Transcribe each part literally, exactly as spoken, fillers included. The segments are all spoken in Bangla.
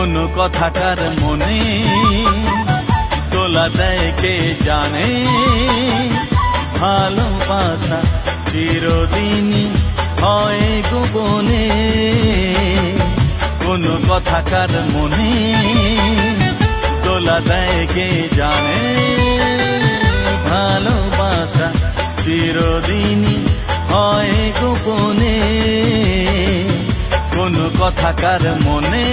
কোন কথাকার মনে দোলা দেয় কে জানে। ভালোবাসা চিরদিনই হয় গোপনে, কোন কথাকার মনে দোলা দেয় কে জানে। ভালোবাসা চিরদিনই হয় গোপনে, কোন কথাকার মনে।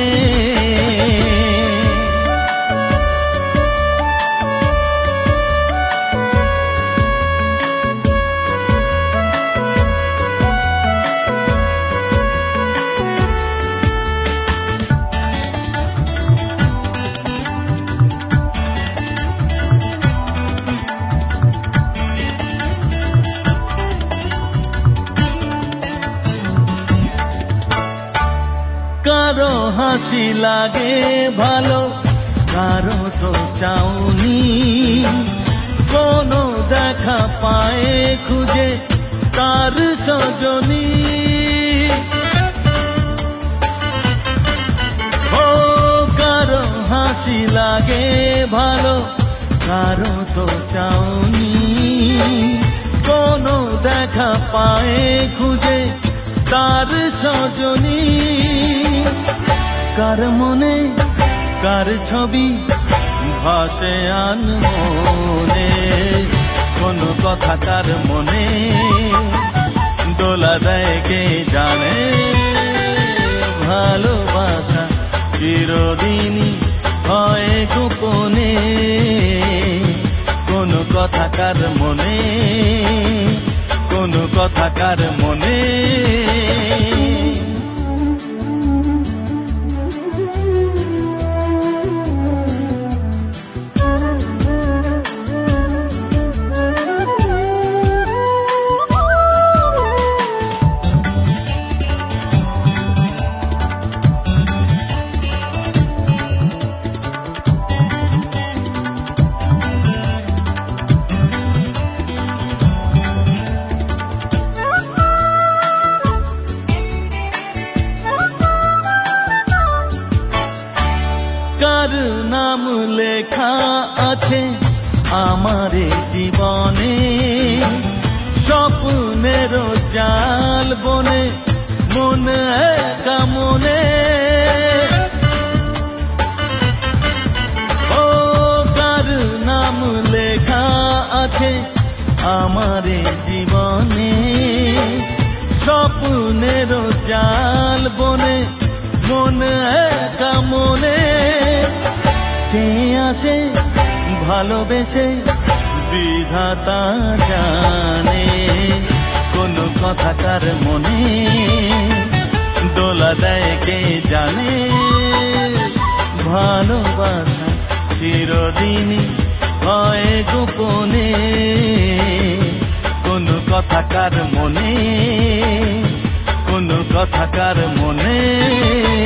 কারো হাসি লাগে ভালো, কারো তো চাউনি, কোনো দেখা পায় খুঁজে তার সজনী। ও কারো হাসি লাগে ভালো, কারো তো চাউনি, কোনো দেখা পায় খুঁজে তার সজনী। কার মনে কার ছবি ভাসে আনমনে, কোন কথা কার মনে দোলা দেয় কে জানে। ভালোবাসা চিরদিনই হয় গোপনে, কোন কথা কার মনে, কোন কথা কার মনে। কার নাম লেখা আছে আমার জীবনে, স্বপ্নের জাল বনে মন একা মনে। ও কার নাম লেখা আছে আমার জীবনে, স্বপ্নের জাল বনে মন একা মনে। কে আসে ভালোবেসে বিধাতা জানে, কোন কথা কার মনে দোলা দেয় কে জানে। ভালোবাসা চিরদিনই হয় গোপনে, কোন কথা কার মনে, কোন কথা কার মনে।